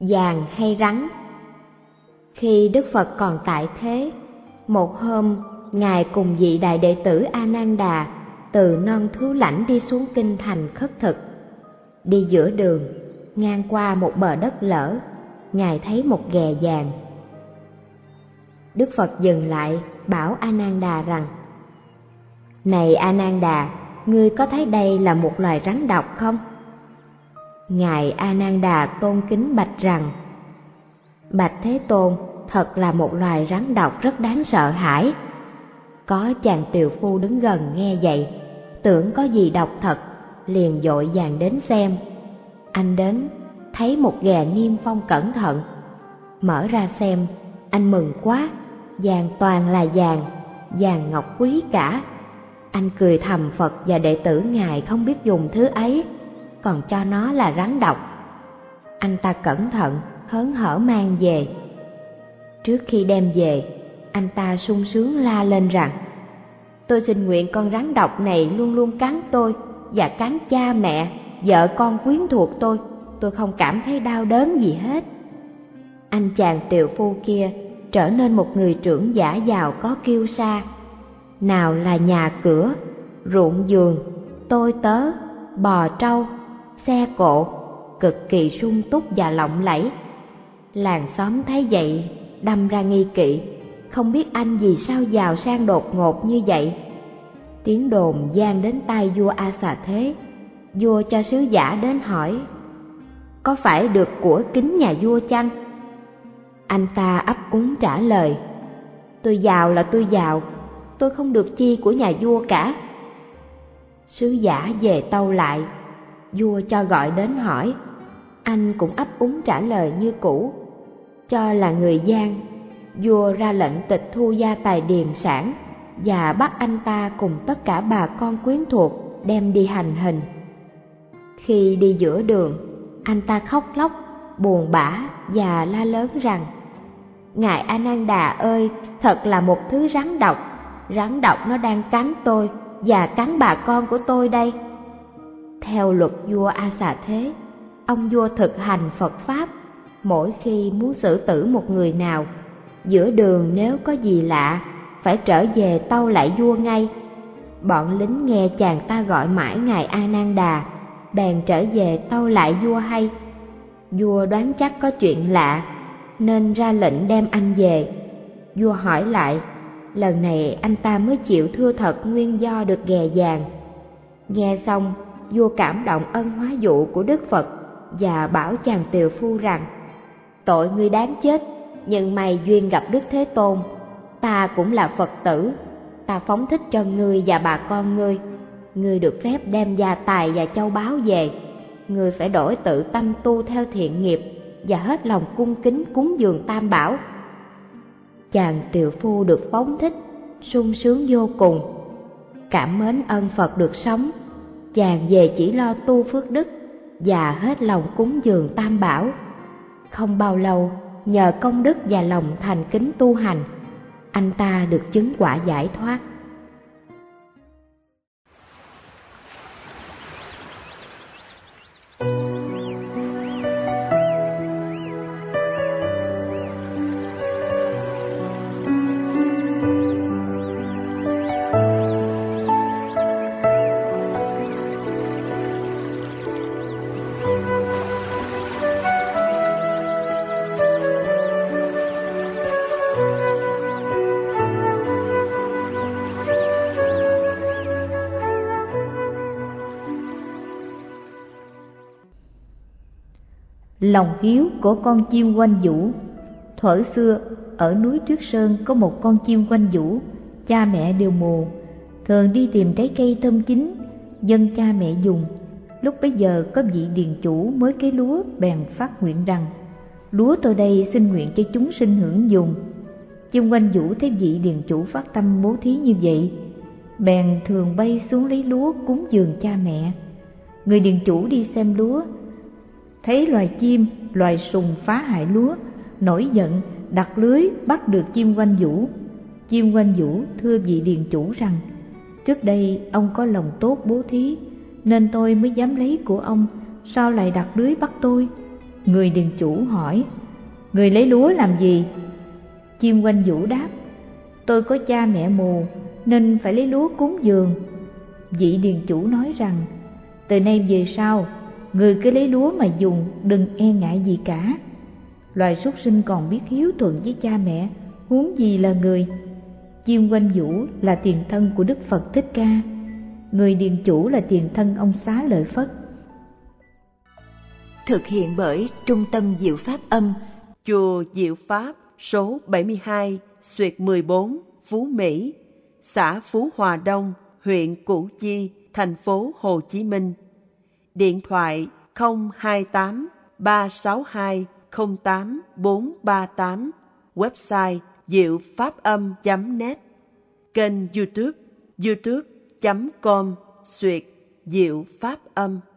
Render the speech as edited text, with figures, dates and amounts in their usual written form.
Giàng hay rắn? Khi Đức Phật còn tại thế, một hôm Ngài cùng vị đại đệ tử A Nan Đà từ non Thú Lãnh đi xuống kinh thành khất thực. Đi giữa đường, ngang qua một bờ đất lở, Ngài thấy một ghè vàng. Đức Phật dừng lại bảo A Nan Đà rằng: Này A Nan Đà, ngươi có thấy đây là một loài rắn độc không? Ngài A Nan Đà tôn kính bạch rằng: Bạch Thế Tôn, thật là một loài rắn độc rất đáng sợ hãi. Có chàng tiều phu đứng gần nghe vậy, tưởng có gì độc thật, liền vội vàng đến xem. Anh đến, thấy một ghè niêm phong cẩn thận. Mở ra xem, anh mừng quá, vàng toàn là vàng ngọc quý cả. Anh cười thầm Phật và đệ tử Ngài không biết dùng thứ ấy, còn cho nó là rắn độc. Anh ta cẩn thận, hớn hở mang về. Trước khi đem về, anh ta sung sướng la lên rằng: Tôi xin nguyện con rắn độc này luôn luôn cắn tôi và cắn cha mẹ, vợ con quyến thuộc tôi không cảm thấy đau đớn gì hết. Anh chàng tiều phu kia trở nên một người trưởng giả giàu có kiêu sa. Nào là nhà cửa, ruộng vườn, tôi tớ, bò trâu, xe cộ, cực kỳ sung túc và lộng lẫy. Làng xóm thấy vậy đâm ra nghi kỵ, không biết anh vì sao giàu sang đột ngột như vậy. Tiếng đồn vang đến tai vua A Xà Thế. Vua cho sứ giả đến hỏi: Có phải được của kính nhà vua chăng? Anh ta ấp úng trả lời: Tôi giàu là tôi giàu, tôi không được chi của nhà vua cả. Sứ giả về tâu lại, vua cho gọi đến hỏi. Anh cũng ấp úng trả lời như cũ. Cho là người gian, vua ra lệnh tịch thu gia tài điền sản và bắt anh ta cùng tất cả bà con quyến thuộc đem đi hành hình. Khi đi giữa đường, anh ta khóc lóc, buồn bã và la lớn rằng: Ngài A Nan Đà ơi, thật là một thứ rắn độc nó đang cắn tôi và cắn bà con của tôi đây. Theo luật vua A Xà Thế, ông vua thực hành Phật Pháp. Mỗi khi muốn xử tử một người nào, giữa đường nếu có gì lạ, phải trở về tâu lại vua ngay. Bọn lính nghe chàng ta gọi mãi Ngài A Nan Đà, bèn trở về tâu lại vua hay. Vua đoán chắc có chuyện lạ, nên ra lệnh đem anh về. Vua hỏi lại, lần này anh ta mới chịu thưa thật nguyên do được ghè vàng. Nghe xong, vua cảm động ân hóa dụ của Đức Phật và bảo chàng tiều phu rằng: Tội ngươi đáng chết, nhưng may duyên gặp Đức Thế Tôn. Ta cũng là Phật tử, ta phóng thích cho ngươi và bà con ngươi. Ngươi được phép đem gia tài và châu báu về. Ngươi phải đổi tự tâm tu theo thiện nghiệp và hết lòng cung kính cúng dường Tam Bảo. Chàng tiều phu được phóng thích, sung sướng vô cùng. Cảm mến ơn Phật được sống, chàng về chỉ lo tu phước đức và hết lòng cúng dường Tam Bảo. Không bao lâu, nhờ công đức và lòng thành kính tu hành, anh ta được chứng quả giải thoát. Lòng hiếu của con chim quanh vũ. Thuở xưa, ở núi Tuyết Sơn có một con chim quanh vũ, cha mẹ đều mù, thường đi tìm trái cây thơm chín, dâng cha mẹ dùng. Lúc bấy giờ có vị điền chủ mới cấy lúa bèn phát nguyện rằng: Lúa tôi đây xin nguyện cho chúng sinh hưởng dùng. Chim quanh vũ thấy vị điền chủ phát tâm bố thí như vậy, bèn thường bay xuống lấy lúa cúng dường cha mẹ. Người điền chủ đi xem lúa, thấy loài chim, loài sùng phá hại lúa, nổi giận đặt lưới bắt được chim quanh vũ. Chim quanh vũ thưa vị điền chủ rằng: Trước đây ông có lòng tốt bố thí, nên tôi mới dám lấy của ông, sao lại đặt lưới bắt tôi? Người điền chủ hỏi: người lấy lúa làm gì? Chim quanh vũ đáp: tôi có cha mẹ mù nên phải lấy lúa cúng dường. Vị điền chủ nói rằng: từ nay về sau, người cứ lấy lúa mà dùng, đừng e ngại gì cả. Loài súc sinh còn biết hiếu thuận với cha mẹ, huống gì là người. Chim quanh vũ là tiền thân của Đức Phật Thích Ca. Người điền chủ là tiền thân ông Xá Lợi Phất. Thực hiện bởi Trung tâm Diệu Pháp Âm, Chùa Diệu Pháp, số 72/14, Phú Mỹ, xã Phú Hòa Đông, huyện Củ Chi, thành phố Hồ Chí Minh. Điện thoại 028 362 08438, website diệu pháp âm.net, kênh YouTube youtube.com/diệu pháp âm.